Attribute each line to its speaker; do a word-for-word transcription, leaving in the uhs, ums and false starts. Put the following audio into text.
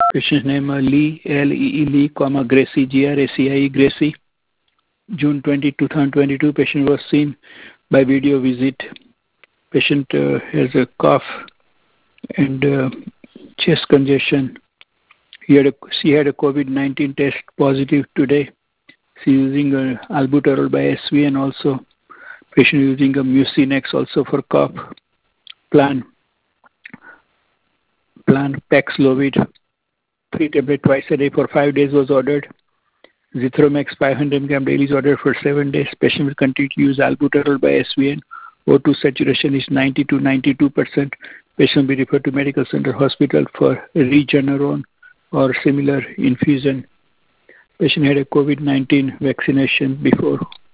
Speaker 1: Patient's name uh, Lee, L E E Lee, comma, Gracie, G R A C I E, Gracie. June twentieth, twenty twenty-two, patient was seen by video visit. Patient uh, has a cough and uh, chest congestion. He had a, she had a COVID nineteen test positive today. She using uh, albuterol by S V and also patient using a Mucinex also for cough. Plan, plan Paxlovid, three tablets twice a day for five days was ordered. Zithromax five hundred milligram daily is ordered for seven days. Patient will continue to use albuterol by S V N. O two saturation is ninety to ninety-two percent. Patient will be referred to medical center hospital for Regeneron or similar infusion. Patient had a COVID nineteen vaccination before